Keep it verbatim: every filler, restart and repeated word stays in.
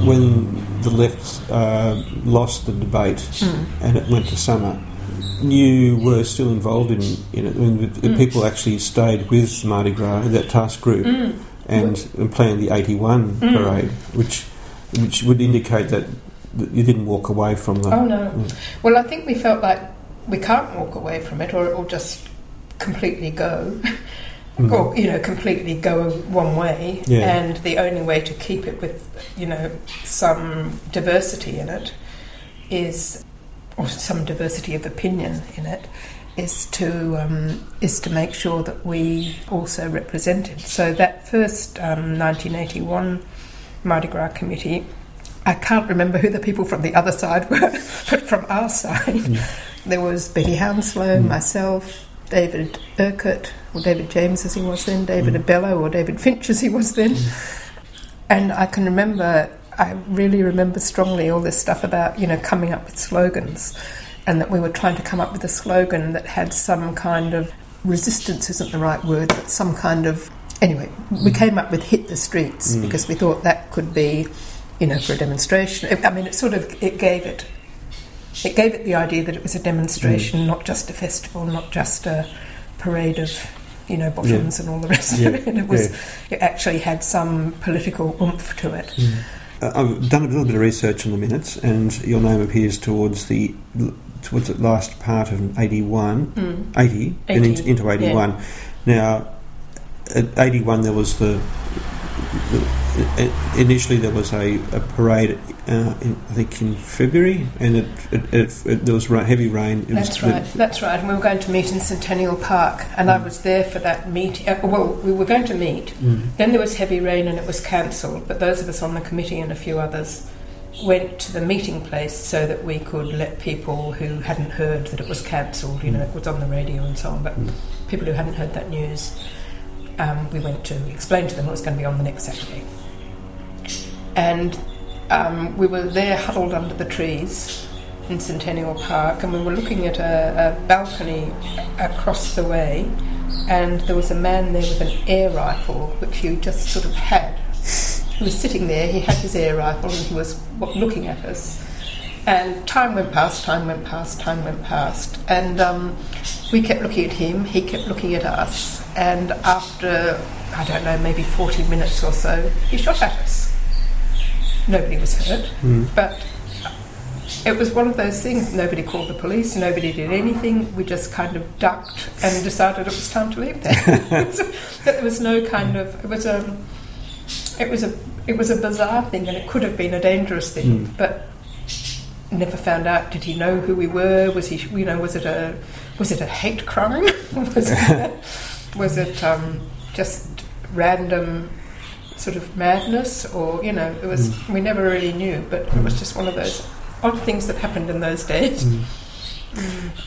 when the left uh, lost the debate mm. and it went to summer, you were still involved in, in it. I mean, the mm. people actually stayed with Mardi Gras, that task group, mm. and, and planned the eighty-one mm. parade, which which would indicate that, that you didn't walk away from the... Oh, no. Yeah. Well, I think we felt like we can't walk away from it, or it will just completely go, mm. or, you know, completely go one way, yeah. and the only way to keep it with, you know, some diversity in it is... or some diversity of opinion in it, is to um, is to make sure that we also represented. So that first um, nineteen eighty-one Mardi Gras committee, I can't remember who the people from the other side were, but from our side, mm. there was Betty Hounslow, mm. myself, David Urquhart, or David James as he was then, David mm. Abello, or David Finch as he was then. Mm. And I can remember... I really remember strongly all this stuff about, you know, coming up with slogans, and that we were trying to come up with a slogan that had some kind of resistance isn't the right word, but some kind of... Anyway, we came up with Hit the Streets mm. because we thought that could be, you know, for a demonstration. I mean, it sort of, it gave it, it gave it the idea that it was a demonstration, mm. not just a festival, not just a parade of, you know, bottoms yeah. and all the rest yeah. of it. It was, yeah. it actually had some political oomph to it. Mm. Uh, I've done a little bit of research on the minutes, and your name appears towards the towards the last part of eighty-one, mm. eighty, eighty, and into, into eighty-one. Yeah. Now, at eighty-one, there was the, the initially there was a, a parade. Uh, in, I think in February, and it, it, it, it, there was heavy rain. It that's was, right. The, that's right. And we were going to meet in Centennial Park, and mm. I was there for that meeting. Uh, well, we were going to meet. Mm. Then there was heavy rain, and it was cancelled. But those of us on the committee and a few others went to the meeting place so that we could let people who hadn't heard that it was cancelled. You know, it was on the radio and so on. But mm. people who hadn't heard that news, um, we went to explain to them it was going to be on the next Saturday, and. Um, we were there huddled under the trees in Centennial Park, and we were looking at a, a balcony across the way, and there was a man there with an air rifle which he just sort of had. He was sitting there, he had his air rifle, and he was looking at us. And time went past, time went past, time went past, and um, we kept looking at him, he kept looking at us, and after, I don't know, maybe forty minutes or so, he shot at us. Nobody was hurt, mm. but it was one of those things. Nobody called the police, nobody did anything. We just kind of ducked and decided it was time to leave there. But there was no kind of... It was a... It was a... It was a bizarre thing, and it could have been a dangerous thing, mm. but never found out. Did he know who we were? Was he... You know, was it a... Was it a hate crime? was it... Was it um, just random... sort of madness, or, you know, it was mm. we never really knew, but mm. it was just one of those odd things that happened in those days. Mm. Mm.